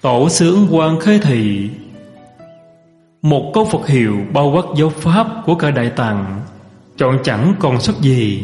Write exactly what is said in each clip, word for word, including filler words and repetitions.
Tổ sư Ấn Quang khai thị: một câu Phật hiệu bao quát giáo pháp của cả Đại Tạng, chọn chẳng còn sót gì.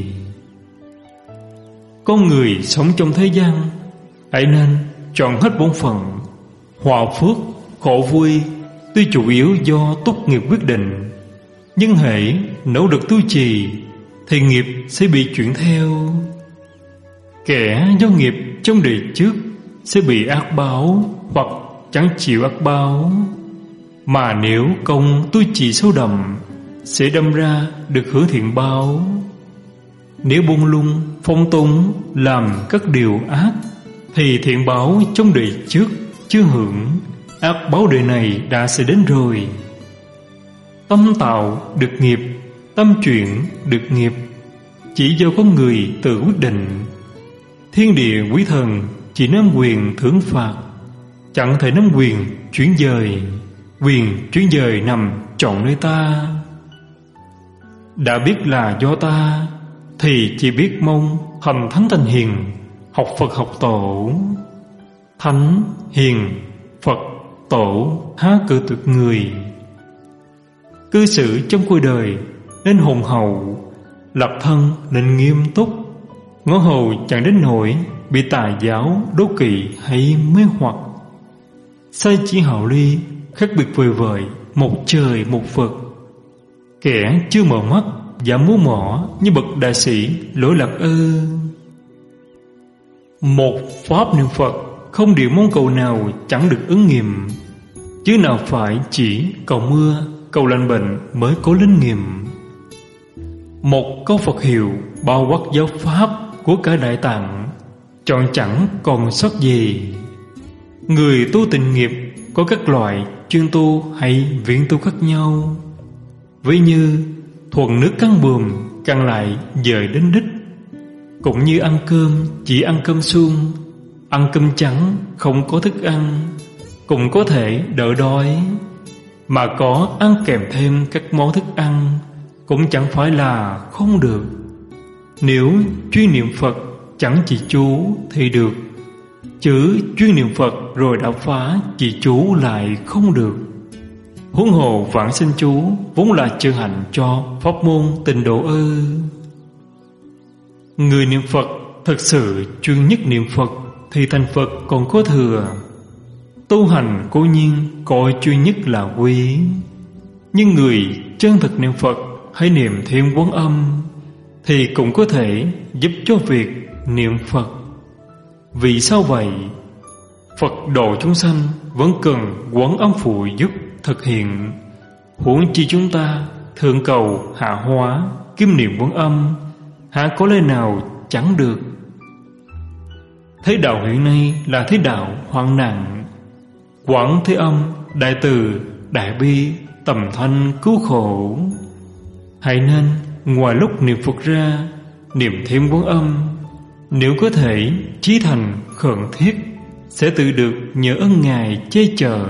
Con người sống trong thế gian, hãy nên chọn hết bổn phận. Hòa phước, khổ vui tuy chủ yếu do túc nghiệp quyết định, nhưng hễ nỗ lực tu trì thì nghiệp sẽ bị chuyển theo. Kẻ do nghiệp trong đời trước sẽ bị ác báo hoặc chẳng chịu ác báo, mà nếu công tu trì sâu đậm sẽ đâm ra được hưởng thiện báo. Nếu buông lung phong túng làm các điều ác thì thiện báo trong đời trước chưa hưởng, ác báo đời này đã sẽ đến rồi. Tâm tạo được nghiệp, tâm chuyển được nghiệp, chỉ do con người tự quyết định. Thiên địa quý thần chỉ nắm quyền thưởng phạt, chẳng thể nắm quyền chuyển dời. Quyền chuyển dời nằm trọn nơi ta. Đã biết là do ta thì chỉ biết mong thành thánh thành hiền, học Phật học tổ. Thánh, hiền, Phật, tổ há cự tuyệt người. Cư xử trong cuộc đời nên hồn hậu, lập thân nên nghiêm túc, ngõ hầu chẳng đến nỗi bị tà giáo đố kỵ hay mê hoặc. Sai chỉ hào ly, khác biệt vời vợi, một trời một vực. Kẻ chưa mở mắt dám múa mỏ như bậc đại sĩ lỗi lạc ư. Một pháp niệm Phật không điều mong cầu nào chẳng được ứng nghiệm, chứ nào phải chỉ cầu mưa, cầu lành bệnh mới có linh nghiệm. Một câu Phật hiệu bao quát giáo pháp của cả Đại Tạng, chọn chẳng còn sót gì. Người tu tịnh nghiệp có các loại chuyên tu hay viện tu khác nhau. Ví như thuần nước cắn buồm càng lại dời đến đích, cũng như ăn cơm chỉ ăn cơm suông, ăn cơm trắng không có thức ăn cũng có thể đỡ đói, mà có ăn kèm thêm các món thức ăn cũng chẳng phải là không được. Nếu chuyên niệm Phật chẳng chỉ chú thì được, chứ chuyên niệm Phật rồi đã phá chỉ chú lại không được. Huống hồ vãng sinh chú vốn là chân hạnh cho pháp môn tịnh độ ư. Người niệm Phật thật sự chuyên nhất niệm Phật thì thành Phật còn có thừa. Tu hành cố nhiên coi chuyên nhất là quý, nhưng người chân thực niệm Phật hay niệm Thiên Quán Âm thì cũng có thể giúp cho việc niệm Phật. Vì sao vậy? Phật độ chúng sanh vẫn cần Quán Âm phụ giúp thực hiện, huống chi chúng ta thượng cầu hạ hóa kim niệm Quán Âm, há có lẽ nào chẳng được. Thế đạo hiện nay là thế đạo hoạn nạn. Quảng Thế Âm đại từ đại bi tầm thanh cứu khổ. Hãy nên ngoài lúc niệm Phật ra niệm thêm Quán Âm, nếu có thể chí thành khẩn thiết sẽ tự được nhờ ơn Ngài che chở.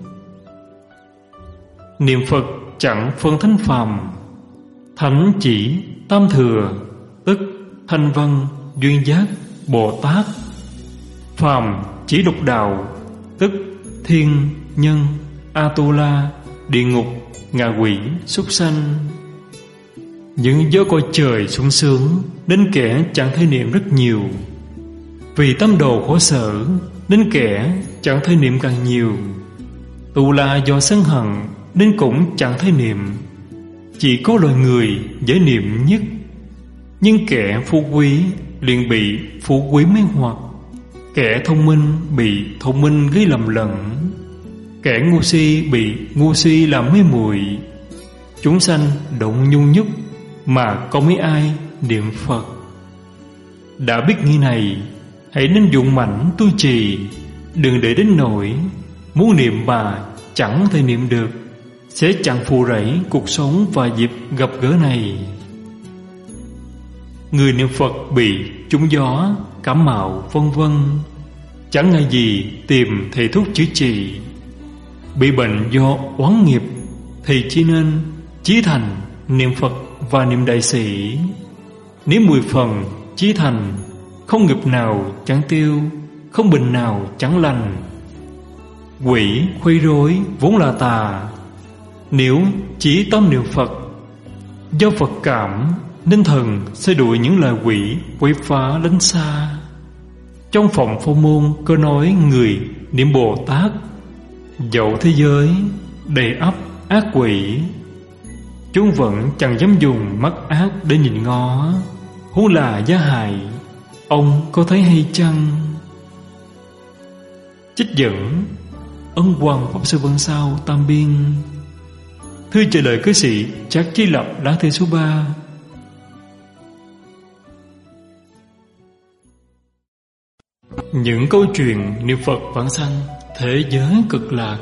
Niệm Phật chẳng phân thánh phàm, thánh chỉ tam thừa, tức Thanh Văn, Duyên Giác, Bồ Tát. Phàm chỉ lục đạo, tức thiên, nhân, Atula, địa ngục, ngạ quỷ, súc sanh. Những gió cõi trời sung sướng đến kẻ chẳng thể niệm rất nhiều. Vì tâm đồ khổ sở đến kẻ chẳng thể niệm càng nhiều. Tù là do sân hận nên cũng chẳng thể niệm. Chỉ có loài người dễ niệm nhất. Nhưng kẻ phú quý liền bị phú quý mê hoặc, kẻ thông minh bị thông minh gây lầm lẫn, kẻ ngu si bị ngu si làm mê muội. Chúng sanh động nhung nhúc mà có mấy ai niệm Phật. Đã biết như này, hãy nên dụng mãnh tu trì, đừng để đến nỗi muốn niệm mà chẳng thể niệm được, sẽ chẳng phù rẫy cuộc sống và dịp gặp gỡ này. Người niệm Phật bị trúng gió, cảm mạo vân vân, chẳng ngại gì tìm thầy thuốc chữa trị. Bị bệnh do oán nghiệp thì chỉ nên chí thành niệm Phật và niệm đại sĩ. Nếu mười phần chí thành, không nghiệp nào chẳng tiêu, không bệnh nào chẳng lành. Quỷ khuấy rối vốn là tà. Nếu chỉ tâm niệm Phật, do Phật cảm nên thần sẽ đuổi những loài quỷ quấy phá lánh xa. Trong phòng Phổ Môn có nói người niệm Bồ Tát, dẫu thế giới đầy ắp ác quỷ, chúng vẫn chẳng dám dùng mắt ác để nhìn ngó, huống là giá hại. Ông có thấy hay chăng? Trích dẫn Ân Hoàng Pháp Sư Văn Sao Tam Biên. Thư trả lời cư sĩ Trác Chí Lập, lá thư số ba. Những câu chuyện niệm Phật vãng sanh, thế giới cực lạc.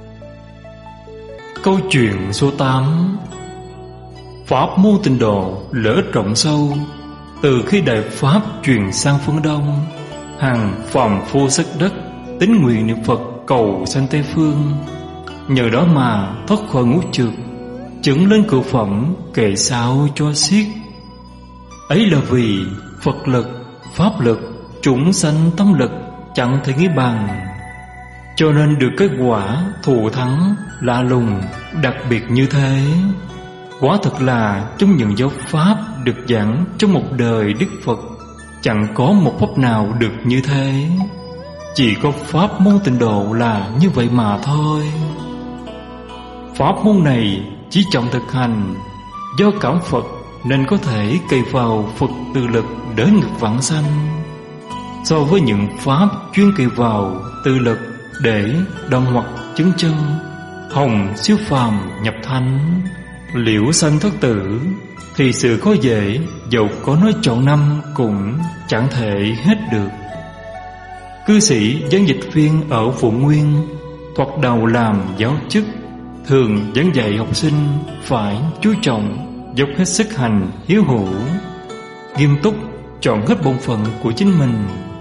Câu chuyện số tám. Pháp môn Tịnh Độ lỡ rộng sâu, từ khi Đại Pháp truyền sang phương Đông, hàng phàm phu sắc đất tín nguyện niệm Phật cầu sanh Tây Phương. Nhờ đó mà thoát khỏi ngũ trược, chứng lên cửu phẩm, kệ sao cho xiết. Ấy là vì Phật lực, Pháp lực, chúng sanh tâm lực chẳng thể nghĩ bằng, cho nên được kết quả thù thắng lạ lùng đặc biệt như thế. Quả thật là trong những giáo pháp được giảng trong một đời Đức Phật, chẳng có một pháp nào được như thế. Chỉ có pháp môn Tịnh Độ là như vậy mà thôi. Pháp môn này chỉ trọng thực hành, do cảm Phật nên có thể cậy vào Phật tự lực đỡ ngực vãng sanh. So với những pháp chuyên cậy vào tự lực để đồng hoặc chứng chân, hồng siêu phàm nhập thánh, liễu sanh thất tử, thì sự khó dễ dẫu có nói trọn năm cũng chẳng thể hết được. Cư sĩ giảng dịch viên ở Phụ Nguyên thoạt đầu làm giáo chức, thường giảng dạy học sinh phải chú trọng, dốc hết sức hành hiếu hữu, nghiêm túc chọn hết bổn phận của chính mình.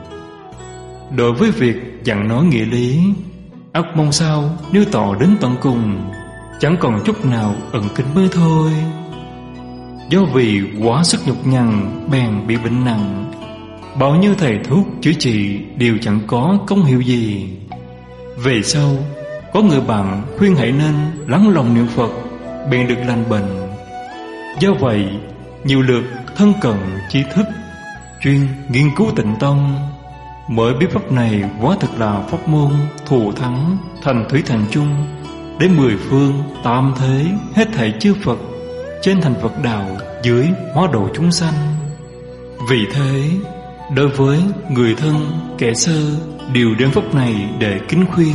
Đối với việc dặn nói nghĩa lý, ắt mong sao nếu tỏ đến tận cùng, chẳng còn chút nào ẩn kín mới thôi. Do vì quá sức nhọc nhằn bèn bị bệnh nặng, bao nhiêu thầy thuốc chữa trị đều chẳng có công hiệu gì. Về sau có người bạn khuyên hãy nên lắng lòng niệm Phật, bèn được lành bệnh. Do vậy nhiều lượt thân cận trí thức, chuyên nghiên cứu tịnh tông, mới biết pháp này quá thực là pháp môn thù thắng thành thủy thành chung, để mười phương tam thế hết thảy chư Phật, trên thành Phật đạo, dưới hóa độ chúng sanh. Vì thế đối với người thân kẻ sơ đều đem pháp này để kính khuyên.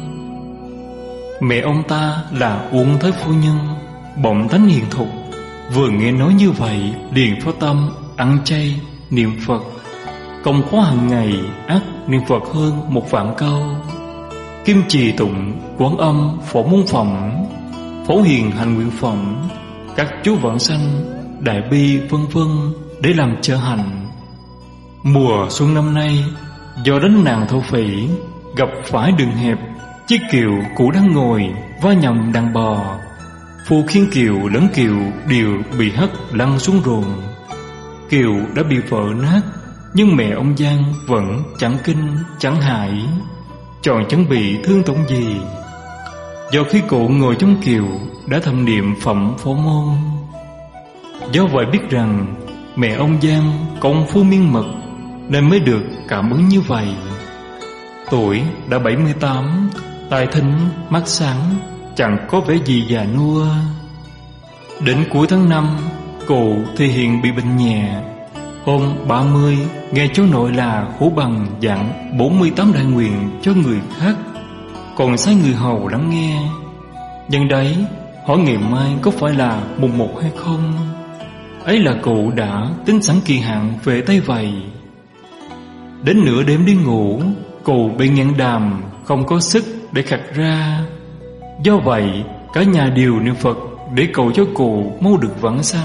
Mẹ ông ta là Uông Thái Phu Nhân, bỗng tánh hiền thục, vừa nghe nói như vậy liền phát tâm ăn chay niệm Phật. Công khóa hàng ngày ắt niệm Phật hơn một vạn câu, kim trì tụng Quán Âm Phổ Môn Phẩm, Phổ Hiền Hành Nguyện Phẩm, các chú vãng sanh, đại bi vân vân để làm trợ hành. Mùa xuân năm nay, do đánh nàng thổ phỉ, gặp phải đường hẹp, chiếc kiệu cũ đang ngồi va nhầm đàn bò, phù khiên kiệu lẫn kiệu đều bị hất lăn xuống ruộng. Kiệu đã bị vỡ nát, nhưng mẹ ông Giang vẫn chẳng kinh chẳng hại, chọn chẳng bị thương tổn gì. Do khi cụ ngồi trong kiệu đã thầm niệm phẩm Phổ Môn, do vậy biết rằng mẹ ông Giang công phu miên mật nên mới được cảm ứng như vậy. Tuổi đã bảy mươi tám, tai thính mắt sáng, chẳng có vẻ gì già nua. Đến cuối tháng năm, cụ thì hiện bị bệnh nhẹ. Hôm ba mươi, nghe cháu nội là Khổ Bằng dặn bốn mươi tám đại nguyện cho người khác, còn sai người hầu lắng nghe. Nhân đấy hỏi ngày mai có phải là mùng một hay không. Ấy là cụ đã tính sẵn kỳ hạn về tay vậy. Đến nửa đêm đi ngủ, cụ bị nghẹn đàm, không có sức để khạc ra. Do vậy cả nhà đều niệm Phật để cầu cho cụ mau được vãng sanh.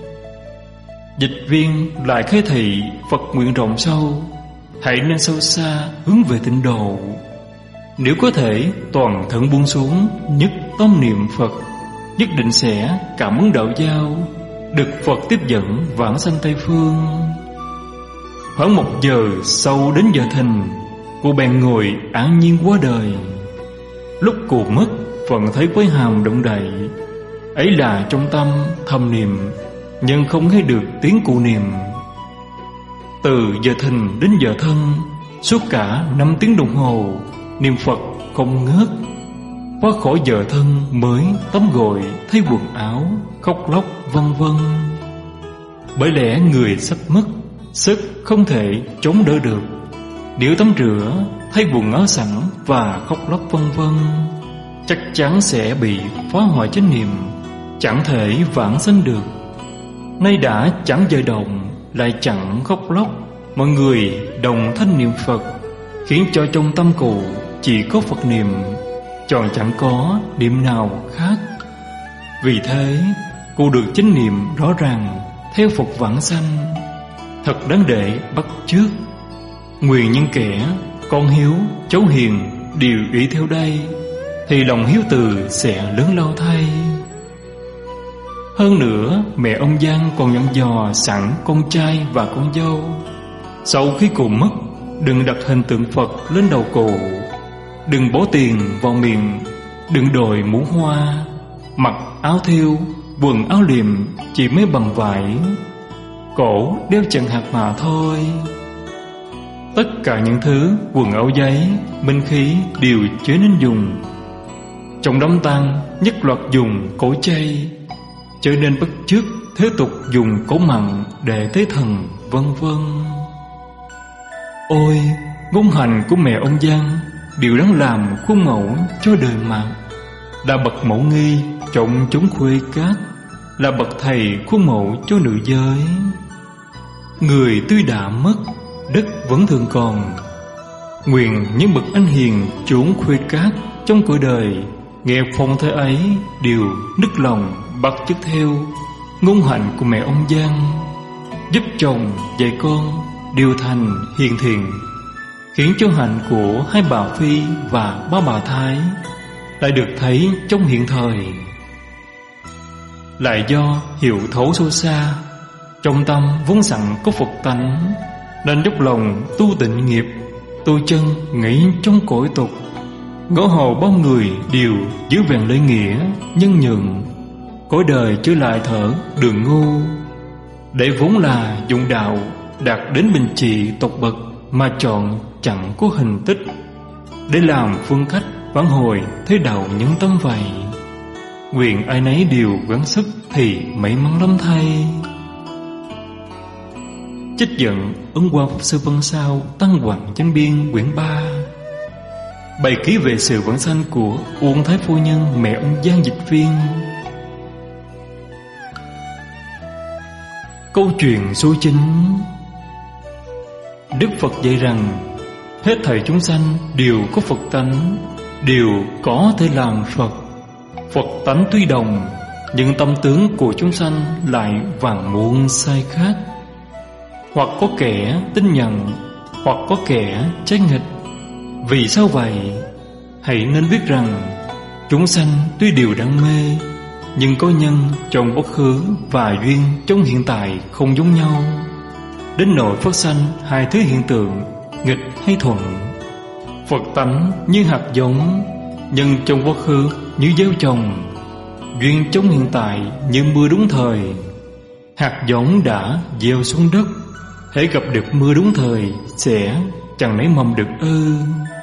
Dịch viên lại khai thị Phật nguyện rộng sâu, hãy nên sâu xa hướng về tịnh độ. Nếu có thể toàn thân buông xuống, nhất tâm niệm Phật, nhất định sẽ cảm ứng đạo giao, được Phật tiếp dẫn vãng sanh Tây Phương. Khoảng một giờ sau đến giờ thìn, cô bèn ngồi an nhiên qua đời. lúc cụ mất vẫn thấy quái hàm động đậy. Ấy là trong tâm thầm niệm, nhưng không nghe được tiếng cụ niệm. Từ giờ thìn đến giờ thân, suốt cả năm tiếng đồng hồ, niệm Phật không ngớt. Qua khỏi giờ thân mới tắm gội, thay quần áo, khóc lóc vân vân. Bởi lẽ người sắp mất, sức không thể chống đỡ được. Nếu tắm rửa, thay quần áo sẵn và khóc lóc vân vân, chắc chắn sẽ bị phá hoại chánh niệm, chẳng thể vãng sanh được. Nay đã chẳng giờ động, lại chẳng khóc lóc, mọi người đồng thanh niệm Phật, khiến cho trong tâm cụ chỉ có Phật niệm, chọn chẳng có niệm nào khác. Vì thế cụ được chánh niệm rõ ràng, theo Phật vãng sanh, thật đáng để bắt chước. Nguyện những kẻ con hiếu, cháu hiền đều ý theo đây, thì lòng hiếu từ sẽ lớn lao thay. Hơn nữa, mẹ ông Giang còn dặn dò sẵn con trai và con dâu, sau khi cụ mất, đừng đặt hình tượng Phật lên đầu cụ, đừng bỏ tiền vào miệng, đừng đội mũ hoa, mặc áo thêu, quần áo liệm chỉ mới bằng vải, cổ đeo chần hạt mà thôi. Tất cả những thứ quần áo giấy, minh khí đều chớ nên dùng. Trong đám tang nhất loạt dùng cổ chay, cho nên bất chước thế tục dùng cổ mặn để tế thần vân vân. Ôi, ngôn hành của mẹ ông Giang đều đáng làm khuôn mẫu cho đời mà. Là bậc mẫu nghi trọng chúng khuê cát, là bậc thầy khuôn mẫu cho nữ giới. Người tuy đã mất, đất vẫn thường còn. Nguyện những bậc anh hiền chốn khuê cát trong cõi đời, nghe phong thế ấy đều nức lòng bắt chước theo ngôn hạnh của mẹ ông Giang, giúp chồng dạy con đều thành hiền thiện, khiến cho hạnh của hai bà Phi và ba bà Thái lại được thấy trong hiện thời. Lại do hiểu thấu sâu xa, trong tâm vốn sẵn có Phật tánh, nên dốc lòng tu tịnh nghiệp, tu chân nghĩ trong cõi tục. Ngõ hầu bao người đều giữ vẹn lễ nghĩa, nhân nhượng, cõi đời trở lại thở đường ngu. Để vốn là dụng đạo đạt đến bình trị tột bậc, mà chọn chẳng có hình tích, để làm phương cách vãn hồi thế đạo nhân tâm vậy. Nguyện ai nấy đều gắng sức thì may mắn lắm thay. Trích dẫn Ấn Quang Pháp Sư Văn Sao Tăng Hoàng Chánh Biên quyển ba. Bài ký về sự vãng sanh của Uông Thái Phu Nhân mẹ ông Giang Dịch Viên. Câu chuyện số chín. Đức Phật dạy rằng hết thảy chúng sanh đều có Phật tánh, đều có thể làm Phật. Phật tánh tuy đồng, nhưng tâm tướng của chúng sanh lại vạn muôn sai khác. Hoặc có kẻ tin nhận, hoặc có kẻ trái nghịch. Vì sao vậy? Hãy nên biết rằng chúng sanh tuy đều đam mê, nhưng có nhân trong quá khứ và duyên trong hiện tại không giống nhau, đến nỗi phát sanh hai thứ hiện tượng nghịch hay thuận. Phật tánh như hạt giống, nhân trong quá khứ như gieo trồng, duyên trong hiện tại như mưa đúng thời. Hạt giống đã gieo xuống đất, hễ gặp được mưa đúng thời sẽ chẳng nảy mầm được ư?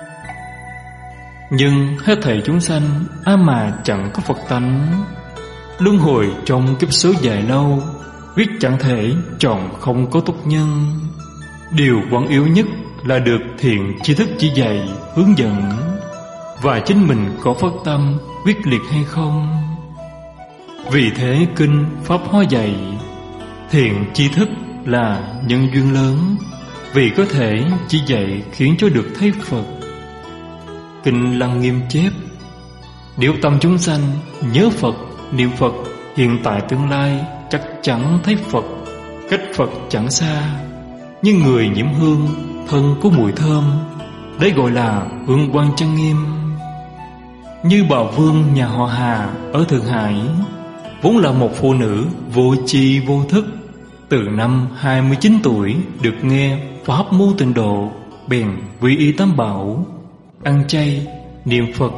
Nhưng hết thảy chúng sanh ai mà chẳng có Phật tánh, luân hồi trong kiếp số dài lâu, quyết chẳng thể chọn không có tốt nhân. Điều quan yếu nhất là được thiện tri thức chỉ dạy, hướng dẫn, và chính mình có phát tâm quyết liệt hay không. Vì thế kinh Pháp Hoa dạy thiện tri thức là nhân duyên lớn, vì có thể chỉ dạy khiến cho được thấy Phật. Kinh Lăng Nghiêm chép: nếu tâm chúng sanh nhớ Phật, niệm Phật, hiện tại tương lai chắc chắn thấy Phật, cách Phật chẳng xa. Nhưng người nhiễm hương, thân có mùi thơm, đấy gọi là hương quang trang nghiêm. Như bà Vương nhà họ Hà ở Thượng Hải, vốn là một phụ nữ vô tri vô thức, từ năm hai mươi chín tuổi được nghe Pháp môn tịnh độ, bèn quy y tam bảo, ăn chay, niệm Phật,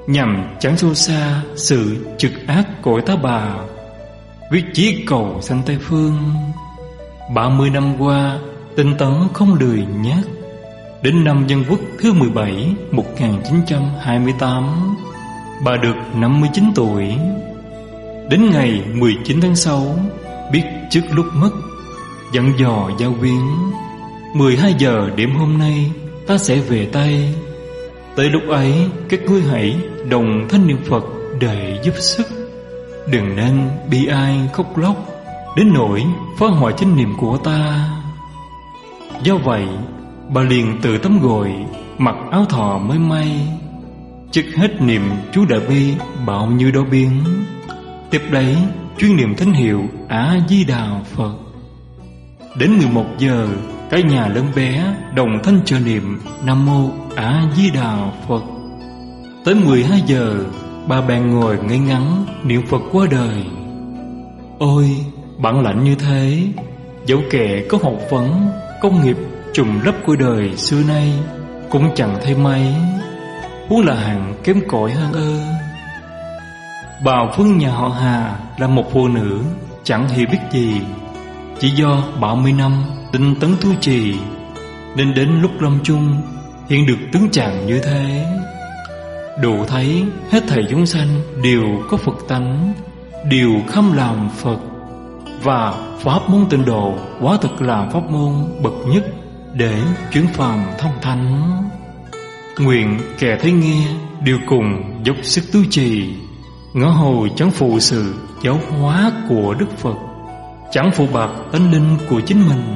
nhằm tránh xô xa sự trực ác của tá bà, viết chí cầu sanh Tây Phương. Ba mươi năm qua, tinh tấn không lười nhác. Đến năm Dân Quốc thứ mười bảy, một nghìn chín trăm hai mươi tám, bà được năm mươi chín tuổi. Đến ngày mười chín tháng sáu, biết trước lúc mất, dặn dò giáo viên: mười hai giờ đêm hôm nay ta sẽ về Tây. Tới lúc ấy, các ngươi hãy đồng thanh niệm Phật để giúp sức, đừng nên bi ai khóc lóc đến nỗi phá hoại chánh niệm của ta. Do vậy, bà liền từ tấm gội, mặc áo thọ mới may, chức hết niệm chú Đại Bi bao nhiêu đó biến. Tiếp đấy chuyên niệm thánh hiệu A Di Đà Phật. Đến mười một giờ, cả nhà lớn bé đồng thanh trợ niệm Nam Mô A Di Đà Phật. Tới mười hai giờ, bà bèn ngồi ngây ngắn niệm Phật qua đời. Ôi, bản lãnh như thế, dẫu kẻ có học vấn, công nghiệp trùng lấp của đời xưa nay cũng chẳng thấy mấy, huống là hạng kém cỏi hơn ơ. Bà Phương nhà họ Hà là một phụ nữ chẳng hiểu biết gì, chỉ do ba mươi năm tinh tấn tu trì nên đến lúc lâm chung hiện được tướng trạng như thế. Đủ thấy hết thảy chúng sanh đều có Phật tánh, đều khâm làm Phật, và pháp môn tịnh độ quả thực là pháp môn bậc nhất để chuyển phàm thông thánh. Nguyện kẻ thấy nghe đều cùng dốc sức tu trì, ngõ hồi chẳng phụ sự giáo hóa của Đức Phật, chẳng phụ bạc tánh linh của chính mình.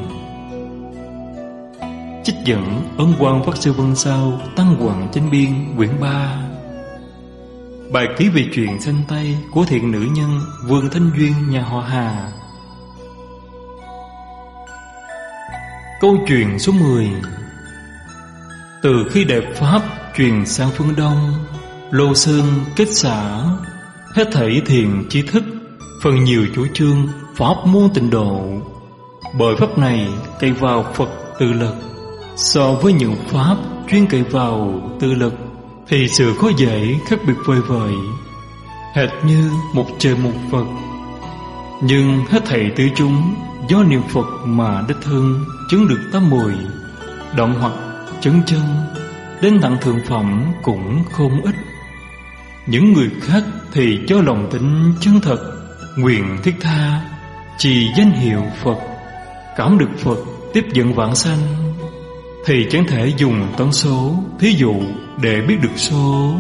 Trích dẫn Ấn Quang Pháp Sư Vân Sao Tăng Hoàng Chánh Biên quyển ba. Bài ký về chuyện sanh Tây của thiện nữ nhân Vương Thanh Duyên nhà họ Hà. Câu chuyện số mười. Từ khi Đại Pháp truyền sang phương Đông, Lô Sơn kết xã, hết thảy thiền tri thức phần nhiều chủ trương pháp môn tịnh độ. Bởi pháp này cậy vào Phật tự lực, so với những pháp chuyên cậy vào tự lực thì sự khó dễ khác biệt vời vợi, hệt như một trời một Phật. Nhưng hết thảy tứ chúng do niệm Phật mà đích thân chứng được tám mùi, động hoặc chân chân, đến tặng thượng phẩm cũng không ít. Những người khác thì cho lòng tính chân thật, nguyện thiết tha trì danh hiệu Phật, cảm được Phật tiếp dẫn vãng sanh, thì chẳng thể dùng toán số thí dụ để biết được số.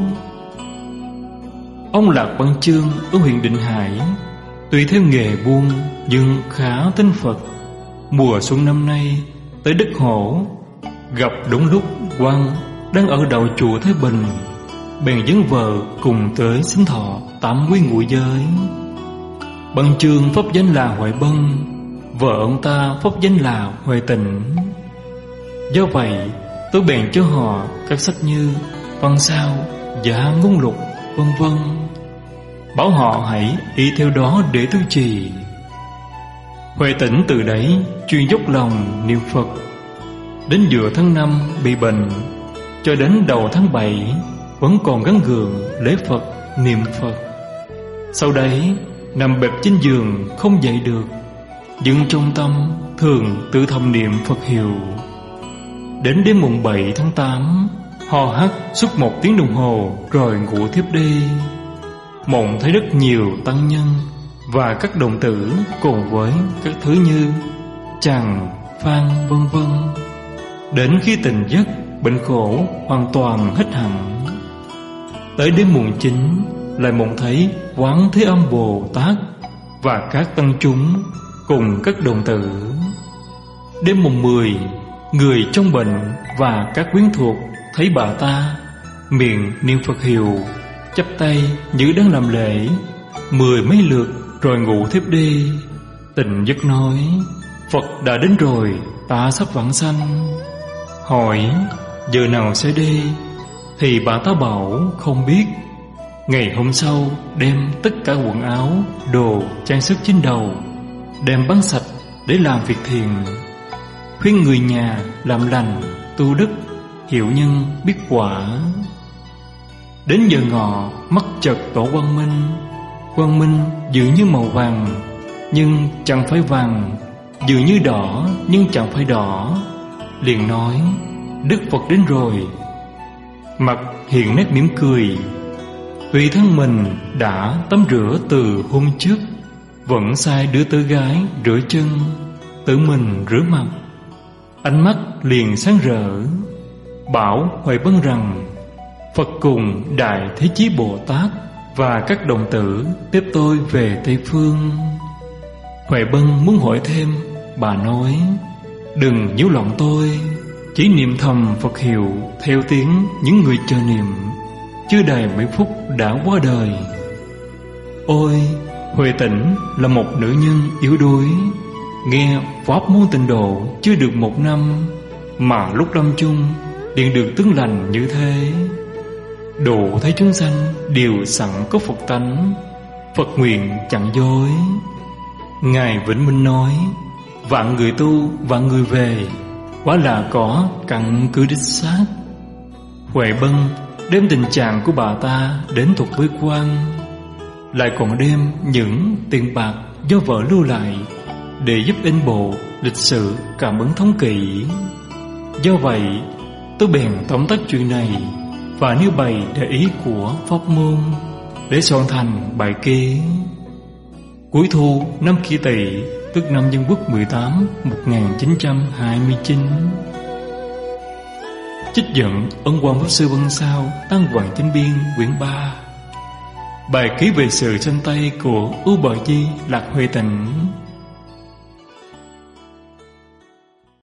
Ông Lạc Văn Chương ở huyện Định Hải tuy theo nghề buôn nhưng khá tin Phật. Mùa xuân năm nay tới đất Hổ, gặp đúng lúc Quang đang ở đầu chùa Thái Bình, bèn dẫn vợ cùng tới xin thọ tám quy ngũ giới. Văn Chương pháp danh là Huệ Bân, vợ ông ta pháp danh là Huệ Tịnh. Do vậy tôi bèn cho họ các sách như Văn Sao, Dạ Ngôn Lục, vân vân, bảo họ hãy y theo đó để tu trì. Huệ Tĩnh từ đấy chuyên dốc lòng niệm Phật. Đến giữa tháng năm bị bệnh, cho đến đầu tháng bảy vẫn còn gắng gượng lễ Phật niệm Phật. Sau đấy nằm bẹp trên giường không dậy được, nhưng trong tâm thường tự thầm niệm Phật hiệu. Đến đêm mùng bảy tháng tám, hò hắt suốt một tiếng đồng hồ rồi ngủ thiếp đi. Mộng thấy rất nhiều tăng nhân và các đồng tử cùng với các thứ như Tràng, Phan vân vân. Đến khi tỉnh giấc, bệnh khổ hoàn toàn hết hẳn. Tới đêm mùng chín lại mộng thấy Quán Thế Âm Bồ Tát và các tăng chúng cùng các đồng tử. Đêm mùng mười, người trong bệnh và các quyến thuộc thấy bà ta miệng niệm Phật hiệu, chắp tay như đang làm lễ mười mấy lượt rồi ngủ thiếp đi. Tỉnh giấc nói: Phật đã đến rồi, ta sắp vãng sanh. Hỏi giờ nào sẽ đi, thì bà ta bảo không biết. Ngày hôm sau đem tất cả quần áo, đồ trang sức trên đầu đem bán sạch để làm việc thiền, khuyên người nhà làm lành tu đức, hiệu nhân biết quả. Đến giờ ngọ, mắt chợt tỏ quang minh. Quang minh dường như màu vàng, nhưng chẳng phải vàng, dường như đỏ, nhưng chẳng phải đỏ. Liền nói: Đức Phật đến rồi. Mặt hiện nét mỉm cười. Tuy thân mình đã tắm rửa từ hôm trước, vẫn sai đứa tớ gái rửa chân, tự mình rửa mặt. Ánh mắt liền sáng rỡ, bảo Huệ Bân rằng Phật cùng Đại Thế Chí Bồ Tát và các đồng tử tiếp tôi về Tây Phương. Huệ Bân muốn hỏi thêm, bà nói: Đừng nhiễu loạn tôi, chỉ niệm thầm Phật hiệu theo tiếng những người chờ niệm. Chưa đầy mấy phút đã qua đời. Ôi, Huệ Tĩnh là một nữ nhân yếu đuối, nghe pháp môn tịnh độ chưa được một năm, mà lúc lâm chung liền được tướng lành như thế. Độ thấy chúng sanh đều sẵn có Phật tánh, Phật nguyện chẳng dối. Ngài Vĩnh Minh nói: Vạn người tu, vạn người về, quả là có căn cứ đích xác. Huệ Bân đem tình trạng của bà ta đến thuật với quan, lại còn đem những tiền bạc do vợ lưu lại để giúp in bộ lịch sử cảm ứng thống kỷ. Do vậy, tôi bèn tóm tắt chuyện này và nêu bày để ý của pháp môn để soạn thành bài ký. Cuối thu năm Kỷ Tỵ, tức năm Dân Quốc mười tám, một nghìn chín trăm hai mươi chín. Trích dẫn Ấn Quang Pháp Sư Văn Sao, Tăng Hoàng Chánh Biên, quyển ba. Bài ký về sự sanh tay của Ưu Bà Di Lạc Huệ Tịnh.